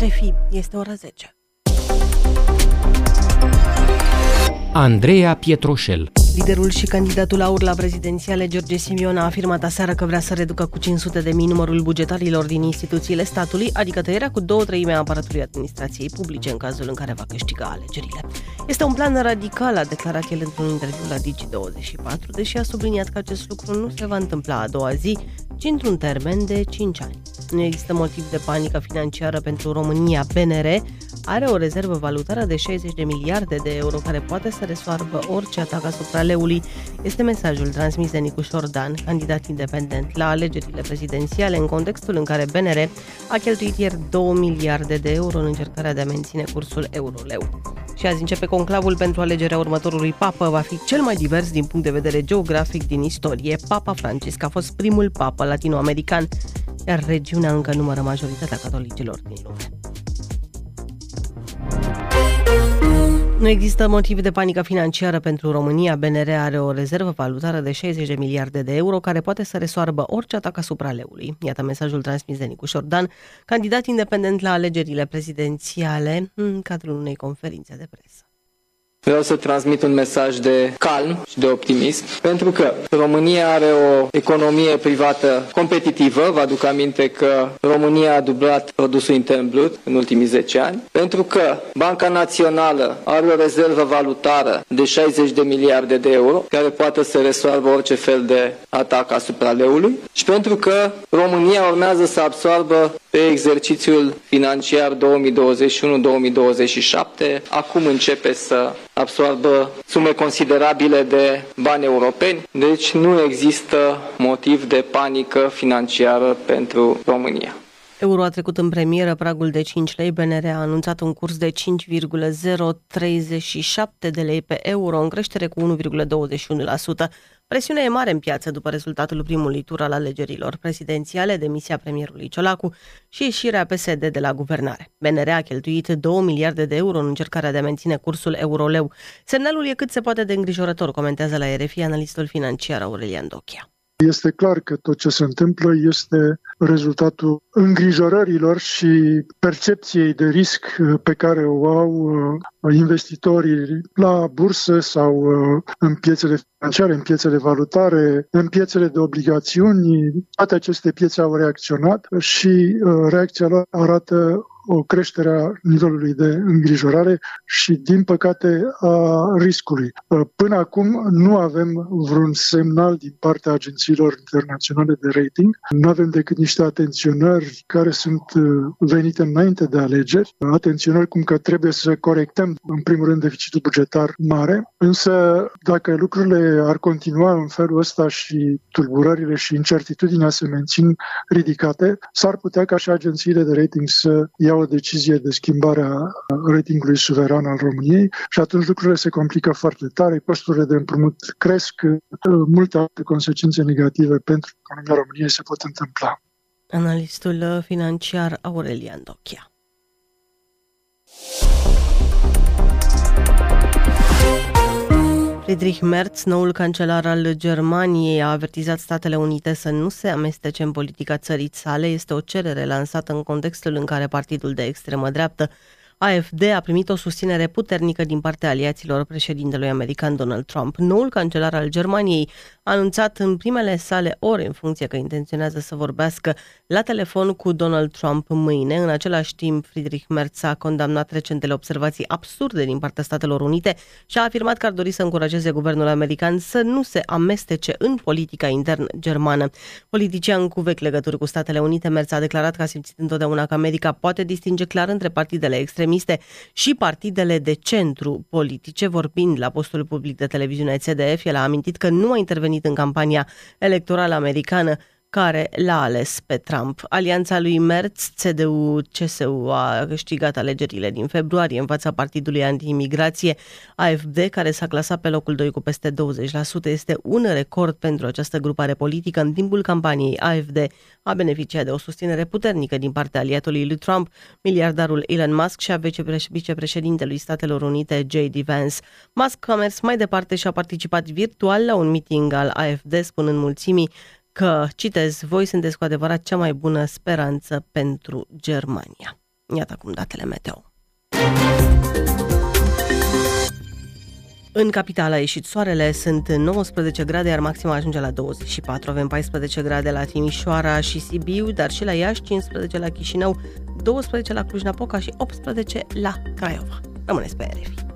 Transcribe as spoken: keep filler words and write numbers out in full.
R F I, este ora zece. Andreea Pietroșel. Liderul și candidatul AUR la prezidențiale, George Simion, a afirmat aseară că vrea să reducă cu cinci sute de mii numărul bugetarilor din instituțiile statului, adică tăierea cu două treimi a aparatului administrației publice în cazul în care va câștiga alegerile. Este un plan radical, a declarat el într-un interviu la Digi douăzeci și patru, deși a subliniat că acest lucru nu se va întâmpla a doua zi, ci într-un termen de cinci ani. Nu există motiv de panică financiară pentru România. B N R are o rezervă valutară de șaizeci de miliarde de euro care poate să resoarbă orice atac asupra leului. Este mesajul transmis de Nicu Șordan, candidat independent la alegerile prezidențiale, în contextul în care B N R a cheltuit ieri două miliarde de euro în încercarea de a menține cursul euro-leu. Și azi începe conclavul pentru alegerea următorului papă. Va fi cel mai divers din punct de vedere geografic din istorie. Papa Francisc a fost primul papă latinoamerican, iar regiunea încă numără majoritatea catolicilor din lume. Nu există motiv de panică financiară pentru România. B N R are o rezervă valutară de șaizeci de miliarde de euro care poate să resoarbă orice atac asupra leului. Iată mesajul transmis de Nicu Șordan, candidat independent la alegerile prezidențiale, în cadrul unei conferințe de presă. Vreau să transmit un mesaj de calm și de optimism, pentru că România are o economie privată competitivă. Vă aduc aminte că România a dublat produsul intern brut în ultimii zece ani, pentru că Banca Națională are o rezervă valutară de șaizeci de miliarde de euro, care poate să resoarbă orice fel de atac asupra leului, și pentru că România urmează să absoarbă pe exercițiul financiar două mii douăzeci și unu două mii douăzeci și șapte, acum începe să absorbă sume considerabile de bani europeni, deci nu există motiv de panică financiară pentru România. Euro a trecut în premieră pragul de cinci lei. B N R a anunțat un curs de cinci virgulă zero treizeci și șapte de lei pe euro, în creștere cu unu virgulă douăzeci și unu la sută. Presiunea e mare în piață după rezultatul primului tur al alegerilor prezidențiale, demisia premierului Ciolacu și ieșirea P S D de la guvernare. B N R a cheltuit două miliarde de euro în încercarea de a menține cursul euro-leu. Semnalul e cât se poate de îngrijorător, comentează la R F I analistul financiar Aurelian Dochia. Este clar că tot ce se întâmplă este rezultatul îngrijorărilor și percepției de risc pe care o au investitorii la bursă sau în piețele financiare, în piețele valutare, în piețele de obligațiuni. Toate aceste piețe au reacționat și reacția lor arată o creștere a nivelului de îngrijorare și, din păcate, a riscului. Până acum nu avem vreun semnal din partea agențiilor internaționale de rating. Nu avem decât niște atenționări care sunt venite înainte de alegeri, atenționări cum că trebuie să corectăm, în primul rând, deficitul bugetar mare, însă dacă lucrurile ar continua în felul ăsta și tulburările și incertitudinea se mențin ridicate, s-ar putea ca și agențiile de rating să iau o decizie de schimbare a ratingului suveran al României și atunci lucrurile se complică foarte tare, costurile de împrumut cresc, multe alte consecințe negative pentru economia României se pot întâmpla. Analistul financiar Aurelian Dochia. Friedrich Merz, noul cancelar al Germaniei, a avertizat Statele Unite să nu se amestece în politica țării sale. Este o cerere lansată în contextul în care partidul de extremă dreaptă A F D a primit o susținere puternică din partea aliaților președintelui american Donald Trump. Noul cancelar al Germaniei a anunțat în primele sale ore în funcție că intenționează să vorbească la telefon cu Donald Trump mâine. În același timp, Friedrich Merz a condamnat recentele observații absurde din partea Statelor Unite și a afirmat că ar dori să încurajeze guvernul american să nu se amestece în politica internă germană. Politician cu vechi legături cu Statele Unite, Merz a declarat că a simțit întotdeauna că America poate distinge clar între partidele extremiste și partidele de centru politice. Vorbind la postul public de televiziune C D F, el a amintit că nu a intervenit în campania electorală americană care l-a ales pe Trump. Alianța lui Merz, C D U C S U, a câștigat alegerile din februarie în fața partidului anti-imigrație A F D, care s-a clasat pe locul doi cu peste douăzeci la sută. Este un record pentru această grupare politică. În timpul campaniei, A F D a beneficiat de o susținere puternică din partea aliatului lui Trump, miliardarul Elon Musk și a vicepreședintelui Statelor Unite, J D Vance. Musk a mers mai departe și a participat virtual la un meeting al A F D, spunând mulțimii că, citez, voi sunteți cu adevărat cea mai bună speranță pentru Germania. Iată acum datele meteo. În capitală a ieșit soarele, sunt nouăsprezece grade, iar maxima ajunge la douăzeci și patru. Avem paisprezece grade la Timișoara și Sibiu, dar și la Iași, cincisprezece la Chișinău, douăsprezece la Cluj-Napoca și optsprezece la Craiova. Rămâneți pe R F I.